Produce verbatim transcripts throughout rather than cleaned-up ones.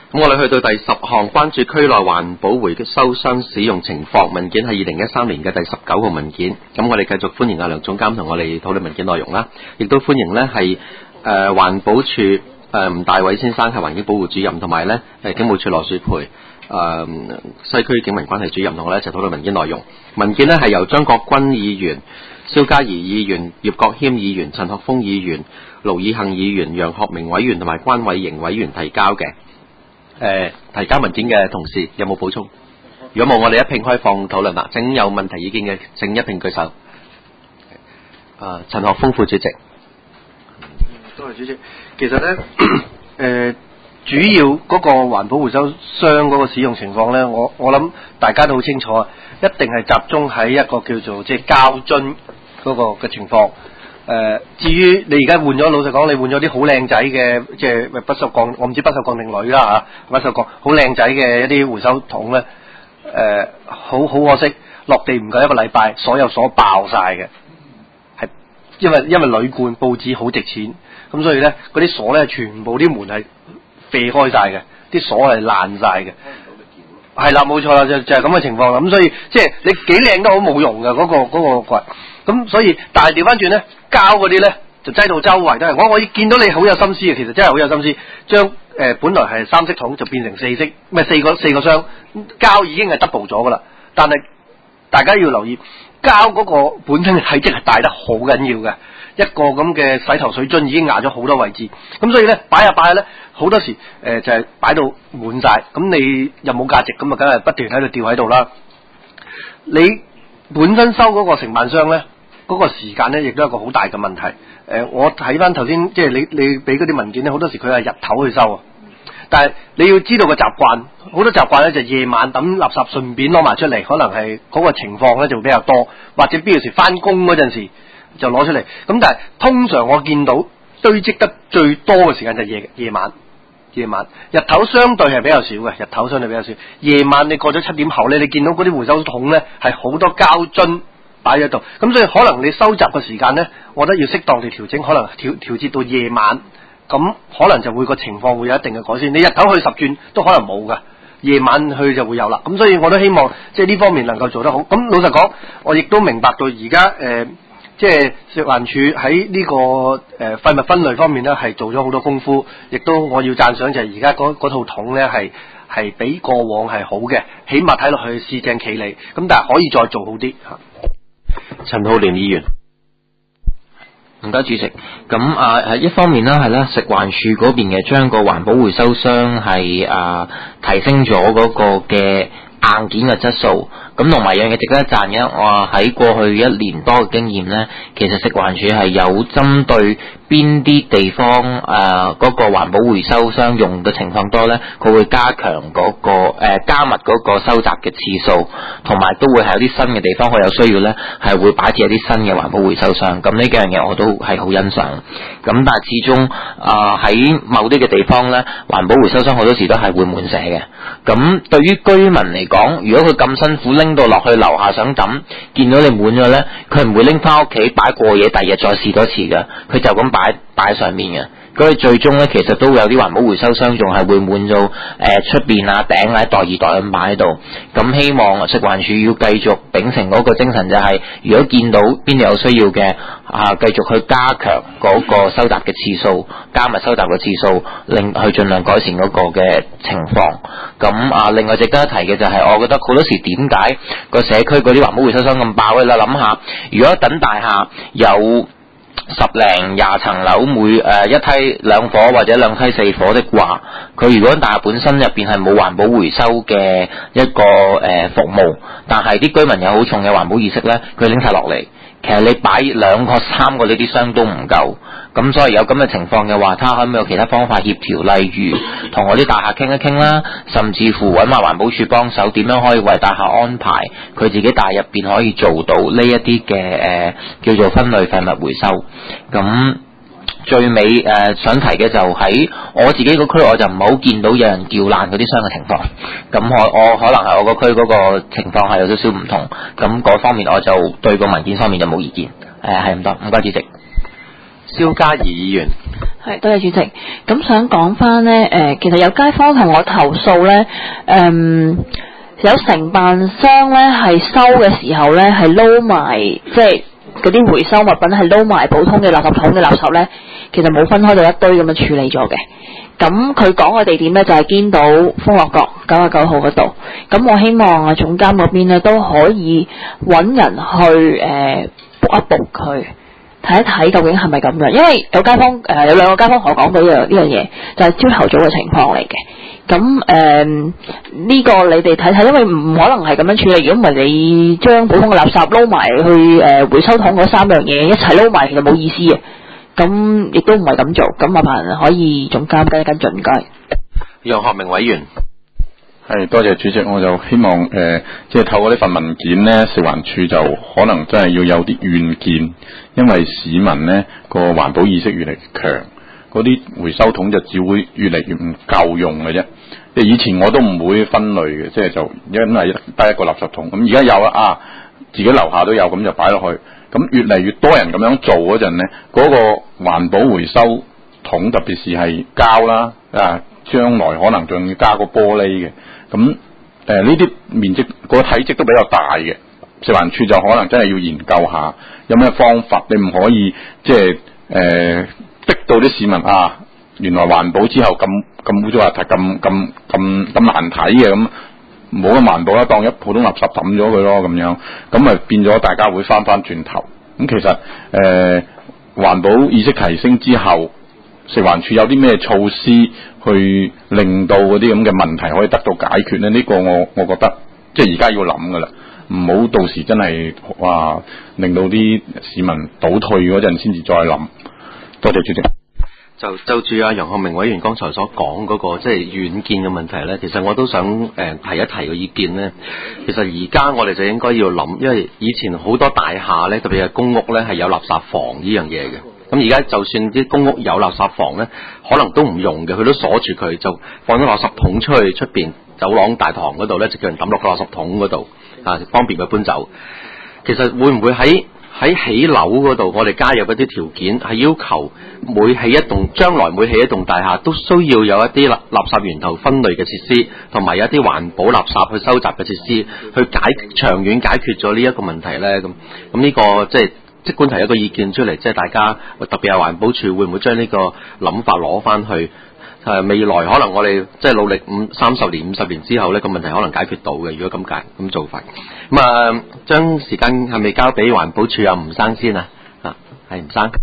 咁我哋去到第十項，關注區內環保回收箱使用情況，文件係二零一三年嘅第十九號文件。咁我哋繼續歡迎阿梁總監同我哋討論文件內容啦，亦都歡迎呢係誒環保署誒吳大偉先生係環境保護主任，同埋呢誒警務處羅樹培誒西區警民關係主任同我哋一齊討論文件內容。文件呢係由張國軍議員、蕭嘉怡議員、葉國謙議員、陳學鋒議員、盧以幸議員、楊學明委員同埋關偉瑩委員提交嘅。誒、呃，提交文件嘅同事有冇補充？如果冇，我哋一併開放討論啦。請有問題意見嘅，請一併舉手。誒、呃，陳學鋒副主席。 多謝主席。其實咧，誒、呃，主要嗰個環保回收箱嗰個使用情況咧，我我諗大家都好清楚啊，一定係集中喺一個叫做即係膠樽嗰個嘅情況。誒、呃，至於你而家換咗，老實講，你換咗啲好靚仔嘅，即係不鏽鋼，我唔知不鏽鋼定鋁啦嚇，不鏽鋼好靚仔嘅一啲回收桶咧，誒、呃，好好可惜，落地唔夠一個禮拜，所有鎖爆晒嘅，係因為因為鋁罐報紙好值錢，咁所以咧嗰啲鎖咧全部啲門係飛開晒嘅，啲鎖係爛晒嘅。係啦，冇錯啦，就就係咁嘅情況啦。咁所以即係你幾靚都好冇用嘅嗰、嗰個嗰、嗰個櫃。咁所以，但係調翻轉咧，膠嗰啲咧就擠到周圍都係。我我見到你好有心思嘅，其實真係好有心思，將誒、呃、本來係三色桶就變成四色，唔係四個四個箱，膠已經係 double 咗噶啦。但係大家要留意，膠嗰個本身嘅體積係大得好緊要嘅。一個咁嘅洗頭水樽已經壓咗好多位置，咁所以咧擺下擺下咧，好多時誒、呃、就係、是、擺到滿晒，咁你又冇價值，咁啊梗係不斷喺度吊喺度啦。你本身收嗰個承辦商咧，嗰、那個時間咧亦都係一個好大嘅問題。誒、呃，我睇翻頭先，即係你你俾嗰啲文件咧，好多時佢係日頭去收啊。但係你要知道個習慣，好多習慣咧就夜晚抌垃圾順便攞埋出嚟，可能係嗰個情況咧就會比較多，或者必要時翻工嗰陣時就攞出嚟。咁但係通常我見到堆積得最多嘅時間就係夜夜晚，夜晚日頭相對係比較少嘅，日頭相對比較少。夜晚你過咗七點後咧，你見到嗰啲回收桶咧係好多膠樽擺喺度，咁所以可能你收集嘅時間咧，我覺得要適當地調整，可能調調節到夜晚，咁可能就會個情況會有一定嘅改善。你日頭去十轉都可能冇㗎，夜晚去就會有啦。咁所以我都希望即係呢方面能夠做得好。咁老實講，我亦都明白到而家誒，即係食環署喺呢個誒、呃、廢物分類方面咧係做咗好多功夫，亦都我要讚賞就係而家嗰套桶咧係係比過往係好嘅，起碼睇落去市正企理。咁但係可以再做好啲嚇。 陳浩濂議員。 唔該主席，咁啊係一方面啦，係啦，食環署嗰邊嘅將個環保回收箱係啊提升咗嗰個嘅硬件嘅質素，咁同埋樣嘢值得一讚嘅，我喺過去一年多嘅經驗呢，其實食環署係有針對邊啲地方誒嗰、呃那個環保回收箱用嘅情況多呢，佢會加強嗰、那個誒、呃、加密嗰個收集嘅次數，同埋都會係有啲新嘅地方，佢有需要呢係會擺設一啲新嘅環保回收箱。咁呢幾樣嘢我都係好欣賞。咁但係始終啊喺某啲嘅地方呢，環保回收箱好多時都係會滿瀉嘅。咁對於居民嚟講，如果佢咁辛苦拎到落去樓下想抌，見到你滿咗呢，佢唔會拎翻屋企擺過夜，第二日再試多次嘅，佢就咁擺擺上面嘅。佢最終呢，其實都會有啲環保回收箱仲係會滿到誒出邊啊頂啊一袋二袋咁擺喺度。咁希望食環署要繼續秉承嗰個精神，就係、是、如果見到邊度有需要嘅啊，繼續去加強嗰個收集嘅次數，加密收集嘅次數，令去盡量改善嗰個嘅情況。咁啊，另外值得一提嘅就係、是，我覺得好多時點解個社區嗰啲環保回收箱咁爆咧？諗下，如果等大廈有十零廿層樓，每誒、呃、一梯兩伙或者兩梯四伙的話，佢如果大廈本身入邊係冇環保回收嘅一個誒、呃、服務，但係啲居民有好重嘅環保意識咧，佢拎晒落嚟，其實你擺兩個三個呢啲箱都唔夠。咁所以有咁嘅情況嘅話，他可唔可以有其他方法協調，例如同我啲大廈傾一傾啦，甚至乎揾埋環保署幫手，點樣可以為大廈安排佢自己大廈入邊可以做到呢一啲嘅誒叫做分類廢物回收。咁最尾誒、呃、想提嘅就喺我自己個區，我就唔好見到有人撬爛嗰啲箱嘅情況。咁我我可能係我個區嗰個情況係有少少唔同，咁嗰方面我就對個文件方面就冇意見。誒係咁多，唔該主席。 蕭嘉怡議員。 係，多謝主席。咁想講翻呢，誒、呃，其實有街坊同我投訴呢，誒、嗯，有承辦商呢係收嘅時候呢係撈埋，即係嗰啲回收物品係撈埋普通嘅垃圾桶嘅垃圾呢，其實冇分開到一堆咁樣處理咗嘅。咁佢講嘅地點呢，就係堅道豐樂閣九十九號嗰度。咁我希望啊總監嗰邊呢都可以揾人去誒卜一卜佢。睇一睇究竟係咪咁樣，因為有街坊誒、呃、有兩個街坊同我講到呢樣呢樣嘢，就係朝頭早嘅情況嚟嘅。咁誒呢個你哋睇睇，因為唔可能係咁樣處理。如果唔係你將普通嘅垃圾撈埋去誒、呃、回收桶嗰三樣嘢一齊撈埋，其實冇意思嘅。咁亦都唔係咁做。咁麻煩可以總監跟一跟進，唔該。 楊學明委員。 係，多謝主席，我就希望誒、呃，即係透過呢份文件呢，食環署就可能真係要有啲遠見，因為市民呢個環保意識越嚟越強，嗰啲回收桶就只會越嚟越唔夠用嘅啫。即係以前我都唔會分類嘅，即係就因為得一個垃圾桶，咁而家有啦啊，自己樓下都有，咁就擺落去。咁越嚟越多人咁樣做嗰陣呢，嗰、嗰個環保回收桶，特別是係膠啦啊，將來可能仲要加個玻璃嘅。咁誒呢啲面積、個體積都比較大嘅，食環署就可能真係要研究下有咩方法，你唔可以即係誒逼到啲市民啊，原來環保之後咁咁污糟邋遢，咁咁咁咁難睇嘅，咁冇咁環保啦，當一普通垃圾抌咗佢咯，咁樣咁咪變咗大家會翻翻轉頭。咁其實誒、呃、環保意識提升之後，食環署有啲咩措施去令到嗰啲咁嘅問題可以得到解決呢？呢、這個我我覺得即係而家要諗噶啦，唔好到時真係哇令到啲市民倒退嗰陣先至再諗。多謝主席。 就就住阿楊學明委員剛才所講嗰個即係遠見嘅問題呢，其實我都想誒、呃、提一提個意見呢。其實而家我哋就應該要諗，因為以前好多大廈呢，特別係公屋呢，係有垃圾房呢樣嘢嘅。咁而家就算啲公屋有垃圾房呢，可能都唔用嘅，佢都鎖住佢，就放咗垃圾桶出去出邊走廊大堂嗰度呢，就叫人抌落個垃圾桶嗰度啊，方便佢搬走。其實會唔會喺喺起樓嗰度，我哋加入一啲條件，係要求每起一棟，將來每起一棟大廈都需要有一啲垃垃圾源頭分類嘅設施，同埋有一啲環保垃圾去收集嘅設施，去解長遠解決咗呢一個問題呢？咁咁呢個即係。即管提一個意見出嚟，即係大家特別係環保署會唔會將呢個諗法攞翻去？誒未來可能我哋即係努力五三十年、五十年之後呢個問題可能解決到嘅。如果咁解咁做法，咁啊將時間係咪交俾環保署啊吳生先啊？啊，係吳生。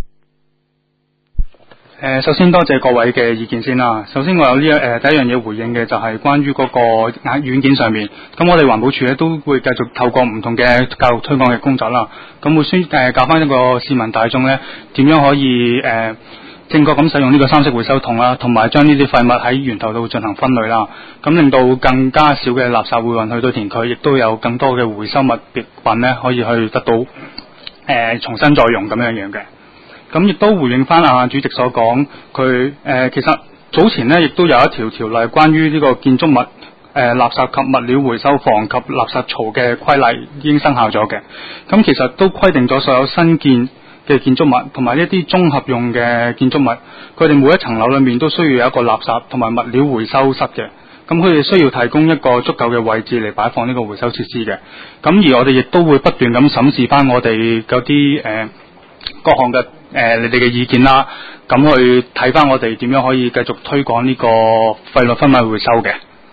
誒，首先多謝各位嘅意見先啦。首先我有呢一誒第一樣嘢回應嘅就係關於嗰個硬軟件上面。咁我哋環保署咧都會繼續透過唔同嘅教育推廣嘅工作啦。咁會宣誒教翻一個市民大眾咧點樣可以誒、呃、正確咁使用呢個三色回收桶啦，同埋將呢啲廢物喺源頭度進行分類啦。咁令到更加少嘅垃圾會運去到填區，亦都有更多嘅回收物品咧可以去得到誒、呃、重新再用咁樣樣嘅。咁亦都回應翻啊主席所講，佢誒其實早前呢亦都有一條條例關於呢個建築物誒、呃、垃圾及物料回收房及垃圾槽嘅規例已經生效咗嘅。咁其實都規定咗所有新建嘅建築物同埋一啲綜合用嘅建築物，佢哋每一層樓裏面都需要有一個垃圾同埋物料回收室嘅。咁佢哋需要提供一個足夠嘅位置嚟擺放呢個回收設施嘅。咁而我哋亦都會不斷咁審視翻我哋嗰啲誒各項嘅。誒、呃，你哋嘅意見啦，咁去睇翻我哋點樣可以繼續推廣呢個廢物分類回收嘅。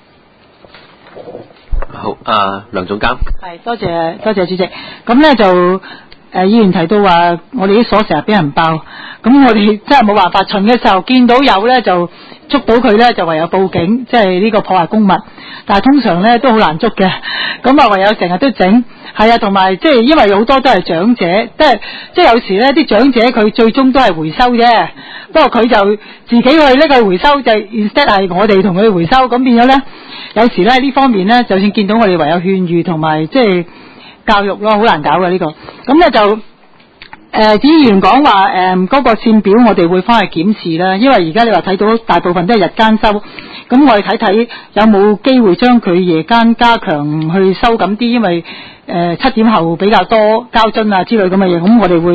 好，啊梁總監。係， 多謝多謝主席。咁咧就誒、呃，議員提到話，我哋啲鎖成日俾人爆，咁我哋真係冇辦法，巡嘅時候見到有咧就捉到佢咧，就唯有報警，即係呢個破壞公物。但係通常咧都好難捉嘅，咁啊唯有成日都整。係啊，同埋即係因為好多都係長者，即係即係有時咧啲長者佢最終都係回收啫，不過佢就自己去呢個回收，就 instead 係我哋同佢回收，咁變咗咧有時咧呢方面咧，就算見到我哋唯有勸喻同埋即係教育咯，好難搞嘅呢個。咁咧就誒，議員講話誒嗰個線表，我哋會翻去檢視啦，因為而家你話睇到大部分都係日間收，咁我哋睇睇有冇機會將佢夜間加強去收緊啲，因為誒七點後比較多膠樽啊之類咁嘅嘢，咁我哋會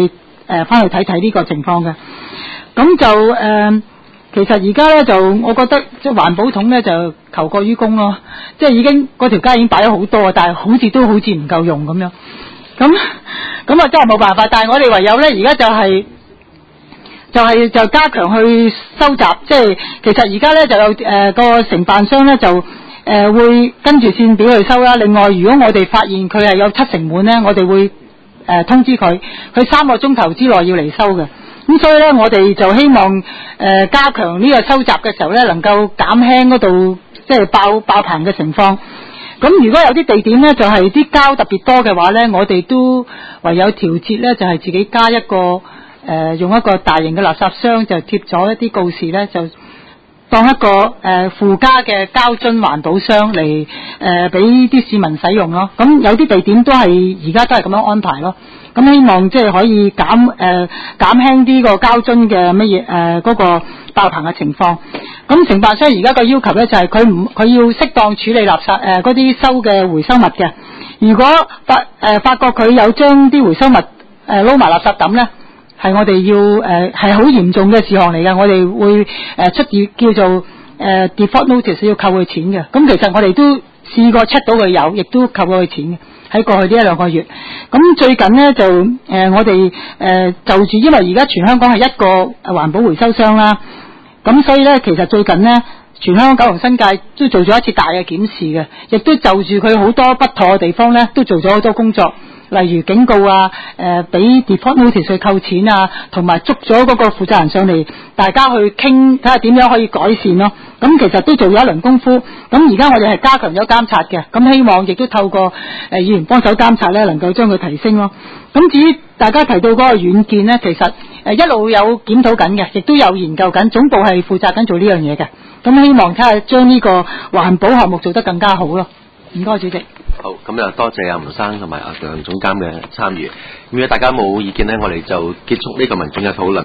誒翻去睇睇呢個情況嘅。咁就誒、呃，其實而家咧就我覺得即係環保桶咧就求過於供咯，即係已經嗰條街已經擺咗好多，但係好似都好似唔夠用咁樣。咁咁啊真係冇辦法，但係我哋唯有咧而家就係、是。就係就加強去收集，即係其實而家咧就有誒個、呃、承辦商咧就誒、呃、會跟住線表去收啦。另外，如果我哋發現佢係有七成滿咧，我哋會誒、呃、通知佢，佢三個鐘頭之內要嚟收嘅。咁所以咧，我哋就希望誒、呃、加強呢個收集嘅時候咧，能夠減輕嗰度即係爆爆棚嘅情況。咁如果有啲地點咧，就係、是、啲膠特別多嘅話咧，我哋都唯有調節咧，就係、是、自己加一個。誒、呃、用一個大型嘅垃圾箱就貼咗一啲告示咧，就當一個誒、呃、附加嘅膠樽環保箱嚟誒俾啲市民使用咯。咁有啲地點都係而家都係咁樣安排咯。咁希望即係可以減誒、呃、減輕啲個膠樽嘅乜嘢誒嗰個爆棚嘅情況。咁承辦商而家個要求咧就係佢唔佢要適當處理垃圾誒嗰啲收嘅回收物嘅。如果發誒、呃、發覺佢有將啲回收物誒撈埋垃圾抌咧，係我哋要誒係好嚴重嘅事項嚟嘅，我哋會誒、呃、出叫做誒、呃、default notice 要扣佢錢嘅。咁其實我哋都試過 check 到佢有，亦都扣過佢錢嘅。喺過去呢一兩個月，咁最近呢，就誒、呃、我哋誒、呃、就住，因為而家全香港係一個環保回收商啦，咁所以咧其實最近呢，全香港九龍新界都做咗一次大嘅檢視嘅，亦都就住佢好多不妥嘅地方咧，都做咗好多工作。例如警告啊，誒俾 default notice 去扣錢啊，同埋捉咗嗰個負責人上嚟，大家去傾睇下點樣可以改善咯。咁其實都做咗一輪功夫。咁而家我哋係加強咗監察嘅，咁希望亦都透過誒、呃、議員幫手監察咧，能夠將佢提升咯。咁至於大家提到嗰個軟件咧，其實誒、呃、一路有檢討緊嘅，亦都有研究緊，總部係負責緊做呢樣嘢嘅。咁希望睇下將呢個環保項目做得更加好咯。唔該，主席。 好，咁又多謝阿吳生同埋阿梁總監嘅參與。咁如果大家冇意見咧，我哋就結束呢個文件嘅討論。